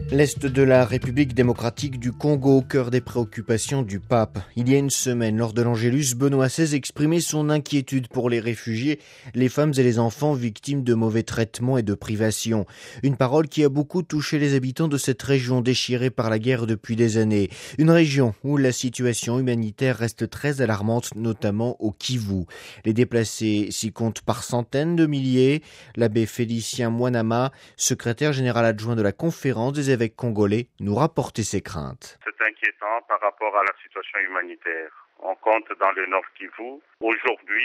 L'Est de la République démocratique du Congo, au cœur des préoccupations du pape. Il y a une semaine, lors de l'Angélus, Benoît XVI exprimait son inquiétude pour les réfugiés, les femmes et les enfants victimes de mauvais traitements et de privations. Une parole qui a beaucoup touché les habitants de cette région déchirée par la guerre depuis des années. Une région où la situation humanitaire reste très alarmante, notamment au Kivu. Les déplacés s'y comptent par centaines de milliers. L'abbé Félicien Mwanama, secrétaire général adjoint de la conférence des évêques congolais, nous rapportait ses craintes. C'est inquiétant par rapport à la situation humanitaire. On compte dans le Nord Kivu aujourd'hui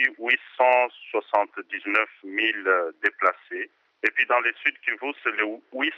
879 000 déplacés. Et puis dans le Sud Kivu, c'est les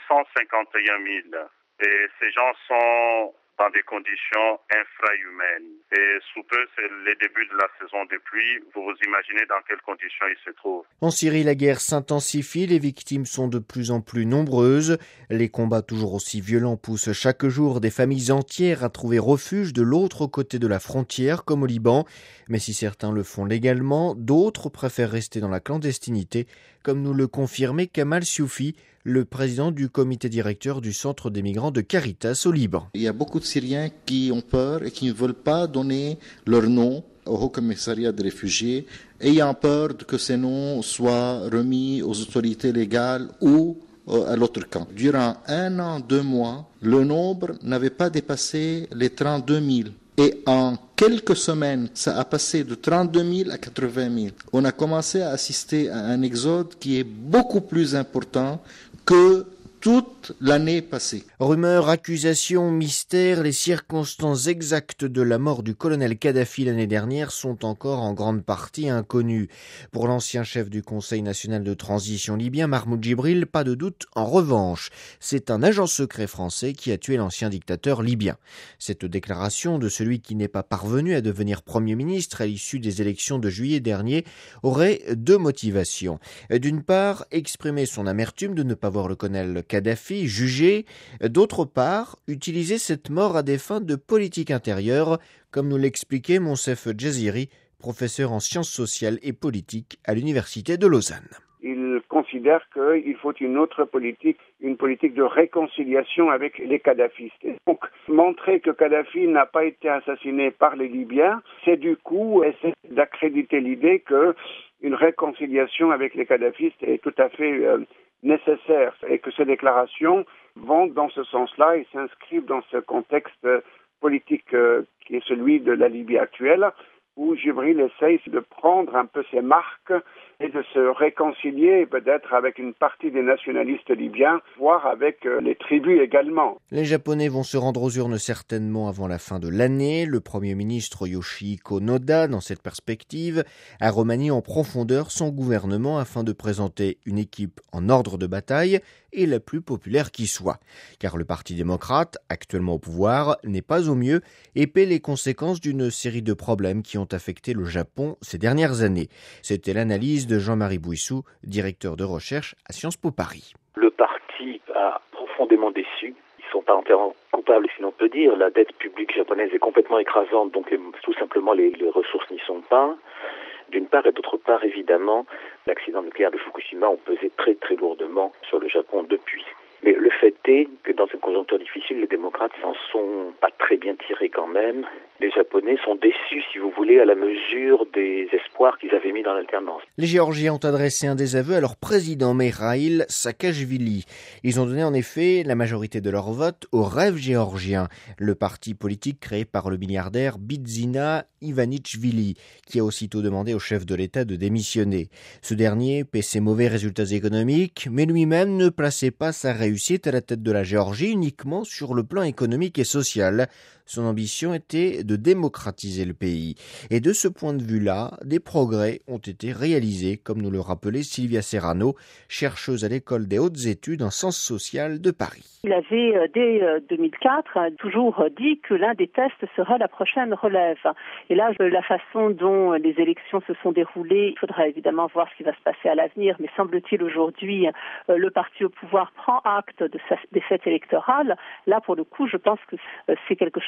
851 000. Et ces gens sont dans des conditions infrahumaines. Et sous peu, c'est le début de la saison des pluies. Vous vous imaginez dans quelles conditions ils se trouvent. En Syrie, la guerre s'intensifie, les victimes sont de plus en plus nombreuses. Les combats toujours aussi violents poussent chaque jour des familles entières à trouver refuge de l'autre côté de la frontière, comme au Liban. Mais si certains le font légalement, d'autres préfèrent rester dans la clandestinité, comme nous le confirmait Kamal Sioufi, le président du comité directeur du centre des migrants de Caritas au Liban. Il y a beaucoup de Syriens qui ont peur et qui ne veulent pas donner leur nom au Haut Commissariat des réfugiés, ayant peur que ces noms soient remis aux autorités légales ou à l'autre camp. Durant 1 an, 2 mois, le nombre n'avait pas dépassé les 32 000. Et en quelques semaines, ça a passé de 32 000 à 80 000. On a commencé à assister à un exode qui est beaucoup plus important que toute l'année passée. Rumeurs, accusations, mystères, les circonstances exactes de la mort du colonel Kadhafi l'année dernière sont encore en grande partie inconnues. Pour l'ancien chef du Conseil national de transition libyen, Mahmoud Djibril, pas de doute, en revanche, c'est un agent secret français qui a tué l'ancien dictateur libyen. Cette déclaration de celui qui n'est pas parvenu à devenir Premier ministre à l'issue des élections de juillet dernier aurait deux motivations. D'une part, exprimer son amertume de ne pas voir le colonel Kadhafi jugé. D'autre part, utiliser cette mort à des fins de politique intérieure, comme nous l'expliquait Monsef Djaziri, professeur en sciences sociales et politiques à l'université de Lausanne. Il considère qu'il faut une autre politique, une politique de réconciliation avec les kadhafistes. Et donc, montrer que Kadhafi n'a pas été assassiné par les Libyens, c'est du coup essayer d'accréditer l'idée qu'une réconciliation avec les kadhafistes est tout à fait nécessaire et que ces déclarations vont dans ce sens-là et s'inscrivent dans ce contexte politique qui est celui de la Libye actuelle, où Djibril essaye de prendre un peu ses marques et de se réconcilier peut-être avec une partie des nationalistes libyens, voire avec les tribus également. Les Japonais vont se rendre aux urnes certainement avant la fin de l'année. Le Premier ministre Yoshihiko Noda, dans cette perspective, a remanié en profondeur son gouvernement afin de présenter une équipe en ordre de bataille et la plus populaire qui soit. Car le Parti démocrate, actuellement au pouvoir, n'est pas au mieux et paie les conséquences d'une série de problèmes qui ont affecté le Japon ces dernières années. C'était l'analyse de Jean-Marie Bouissou, directeur de recherche à Sciences Po Paris. Le parti a profondément déçu. Ils sont pas entièrement coupables, si l'on peut dire. La dette publique japonaise est complètement écrasante, donc tout simplement les ressources n'y sont pas. D'une part, et d'autre part, évidemment, l'accident nucléaire de Fukushima a pesé très très lourdement sur le Japon depuis. Mais le fait est que dans cette conjoncture difficile, les démocrates s'en sont pas très bien tirés quand même. Les Japonais sont déçus, si vous voulez, à la mesure des espoirs qu'ils avaient mis dans l'alternance. Les Géorgiens ont adressé un désaveu à leur président Mikhail Saakashvili. Ils ont donné en effet la majorité de leur vote au Rêve géorgien, le parti politique créé par le milliardaire Bidzina Ivanichvili, qui a aussitôt demandé au chef de l'État de démissionner. Ce dernier paie ses mauvais résultats économiques, mais lui-même ne plaçait pas sa réussite à la tête de la Géorgie uniquement sur le plan économique et social. Son ambition était de démocratiser le pays. Et de ce point de vue-là, des progrès ont été réalisés, comme nous le rappelait Sylvia Serrano, chercheuse à l'École des hautes études en sciences sociales de Paris. Il avait, dès 2004, toujours dit que l'un des tests serait la prochaine relève. Et là, la façon dont les élections se sont déroulées, il faudra évidemment voir ce qui va se passer à l'avenir, mais semble-t-il aujourd'hui, le parti au pouvoir prend acte de sa défaite électorale. Là, pour le coup, je pense que c'est quelque chose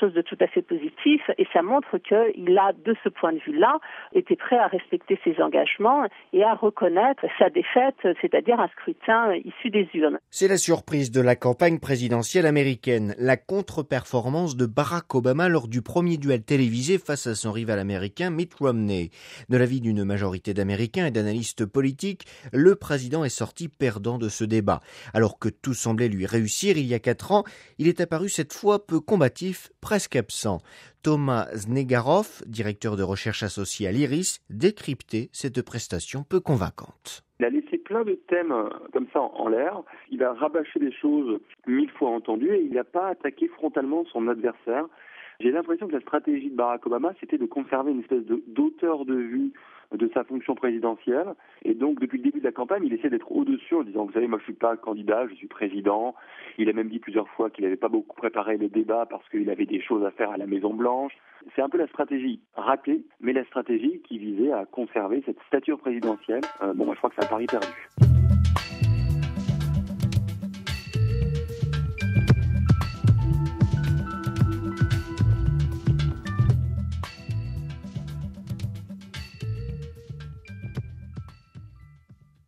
chose de tout à fait positif et ça montre qu'il a, de ce point de vue-là, été prêt à respecter ses engagements et à reconnaître sa défaite, c'est-à-dire un scrutin issu des urnes. C'est la surprise de la campagne présidentielle américaine, la contre-performance de Barack Obama lors du premier duel télévisé face à son rival américain Mitt Romney. De l'avis d'une majorité d'Américains et d'analystes politiques, le président est sorti perdant de ce débat. Alors que tout semblait lui réussir il y a 4 ans, il est apparu cette fois peu combatif, presque absent. Thomas Znegarov, directeur de recherche associé à l'IRIS, décryptait cette prestation peu convaincante. Il a laissé plein de thèmes comme ça en l'air. Il a rabâché des choses 1000 fois entendues et il n'a pas attaqué frontalement son adversaire. J'ai l'impression que la stratégie de Barack Obama, c'était de conserver une espèce d'auteur de vue de sa fonction présidentielle. Et donc, depuis le début de la campagne, il essaie d'être au-dessus en disant, vous savez, moi je suis pas candidat, je suis président. Il a même dit plusieurs fois qu'il n'avait pas beaucoup préparé le débat parce qu'il avait des choses à faire à la Maison-Blanche. C'est un peu la stratégie ratée, mais la stratégie qui visait à conserver cette stature présidentielle. Je crois que c'est un pari perdu.